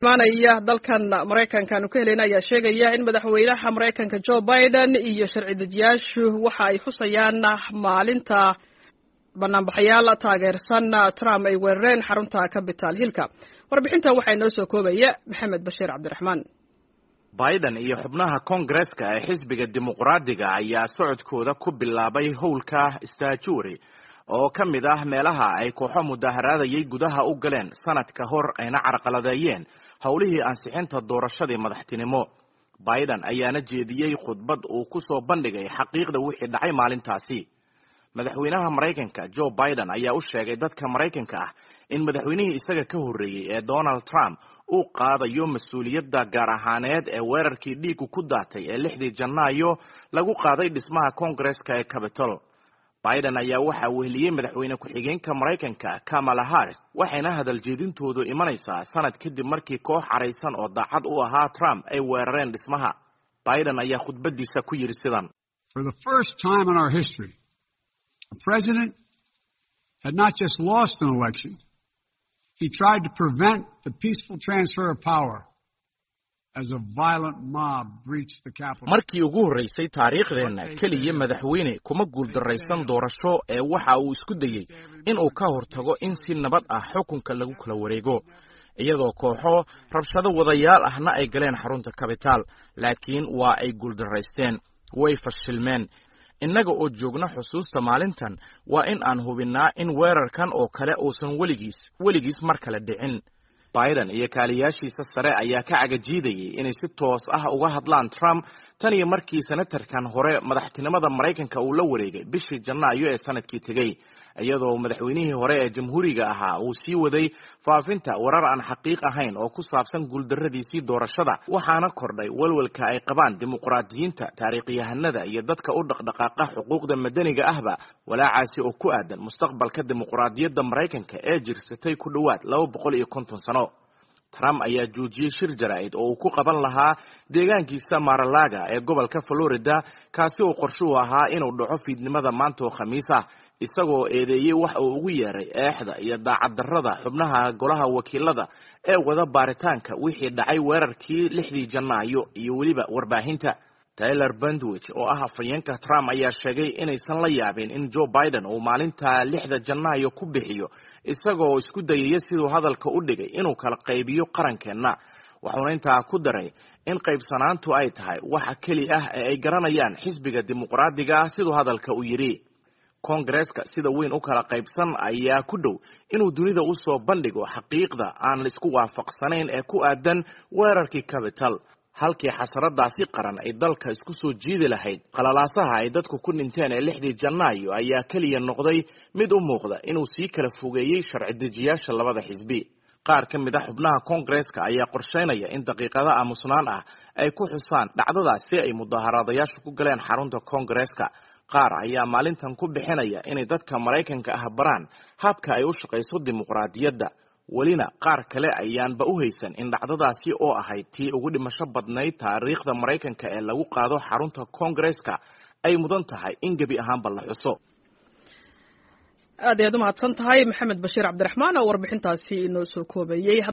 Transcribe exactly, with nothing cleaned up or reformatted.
maanaya dalkan Mareykanka ka helena ayaa sheegaya in madaxweynaha Mareykanka Joe Biden iyo sharci dejiyaashu waxa ay xusayaan maalinta banaanbaxayaal taageersan Trump ay weerareen xarunta Capitol Hill-ka. Warbixintan waxay noo soo koobaya Maxamed Bashiir Cabdiraxmaan. Biden iyo xubnaha Congress-ka ee xisbiga dimuqraadiga ayaa socodkooda ku bilaabay howlka Statuary oo ka mid ah meelaha ay kooxo mudaharaadayay gudaha u galeen sanad ka hor ayna carqaladeeyeen howlihii ansixinta doorashadii madaxtinimo. Biden ayaana jeediyey khudbad uu ku soo bandhigay xaqiiqda wixii dhacay maalintaasi. madaxweynaha Mareykanka Joe Biden ayaa u sheegay dadka Mareykanka ah in madaxweynihii isaga ka horreeyay ee Donald Trump uu qaadayo mas'uuliyadda gaar ahaaneed ee weerarkii dhiiggu ku daatay ee lixdii Janaayo lagu qaaday dhismaha Congress-ka ee Capitol. Biden ayaa waxa uu heliyay madaxweyne ku-xigeenka Mareykanka Kamala Harris waxayna hadal jeedintoodu imanaysaa sanad kadib markii koox caraysan oo daacad u ahaa Trump ay weerareen dhismaha. Biden ayaa khudbadiisa ku yiri sidan: For the first time in our history, the president had not just lost an election, he tried to prevent the peaceful transfer of power as a violent mob breached the Capitol. Markii ugu horeysay taariikhdeena kaliya madaxweyne kuma guuldareysan doorasho ee waxa uu isku dayay in uu ka hortago in si nabad ah xukunka lagu kala wareego iyadoo kooxo rabshado wadayaal ahna ay galeen xarunta Capitol, laakiin waa ay guuldareysteen, way fashilmeen. innaga oo joogna xusuusta maalintan waa in aan hubinaa in weerarkan oo kale uusan weligiis weligiis mar kale dhicin. Biden iyo kaaliyaashiisa sare ayaa ka cagajiidayay inay si toos ah uga hadlaan Trump tan iyo markii senatarkan hore madaxtinimada Mareykanka uu la wareegay bishii Janaayo ee sanadkii tagay, iyadoo madaxweynihii hore ee jamhuuriga ahaa uu sii waday faafinta warar aan xaqiiq ahayn oo ku saabsan guuldarradiisii doorashada. waxaana kordhay walwalka ay qabaan dimuqraadiyiinta, taariikhyahanada iyo dadka u dhaqdhaqaaqa xuquuqda madaniga ahba walaacaasi oo ku aadan mustaqbalka dimuqraadiyadda Mareykanka ee jirsatay ku dhawaad laba boqol iyo konton sano. Trump ayaa joojiyay shir jaraa'id oo uu ku qaban lahaa deegaankiisa Mar-a-Lago ee gobolka Florida, kaasi oo qorshe u ahaa inuu dhaco fiidnimada maanta oo Khamiis ah, isagoo eedeeyay wax uu ugu yeeray eexda iyo daacad darrada xubnaha golaha wakiilada ee wada baaritaanka wixii dhacay weerarkii lixdii Janaayo iyo weliba warbaahinta. Tyler Bandwich oo ah afhayeenka Trump ayaa sheegay inaysan la yaabin in Joe Biden uu maalinta lixda Janaayo ku bixiyo isagoo isku dayay sidoo hadalka u dhigay inuu kala qaybiyo qarankeena. wuxuuna intaa ku daray in qaybsanaantu ay tahay waxa kali ah ee ay garanayaan xisbiga dimuqraadiga ah sidoo hadalka u yiri. Congress-ka sida weyn u kala qaybsan ayaa ku dhow inuu dunida u soo bandhigo xaqiiqda aan la isku waafaqsanayn ee ku aadan weerarkii Capitol, halkii xasaradaasi qaran ay dalka isku soo jiidi lahayd. qalalaasaha ay dadku ku dhinteen ee lixdii Janaayo ayaa kaliya noqday mid u muuqda inuu sii kala fogeeyay sharci dejiyaasha labada xisbi. qaar ka mid ah xubnaha Congress-ka ayaa qorsheynaya in daqiiqada aamusnaan ah ay ku xusaan dhacdadaasi ay mudaharaadayaashu ku galeen xarunta Congress-ka. qaar ayaa maalintan ku bixinaya inay dadka Mareykanka ah baraan habka ay u shaqeyso dimuqraadiyadda. welina qaar kale ayaanba u haysan in dhacdadaasi oo ahayd tii ugu dhimasho badnayd taariikhda Mareykanka ee lagu qaado xarunta Congress-ka ay mudan tahay in gabi ahaanba la xuso. aad ayaad u mahadsan tahay Maxamed Bashiir Cabdiraxmaan oo warbixintaasi inoo soo koobayay.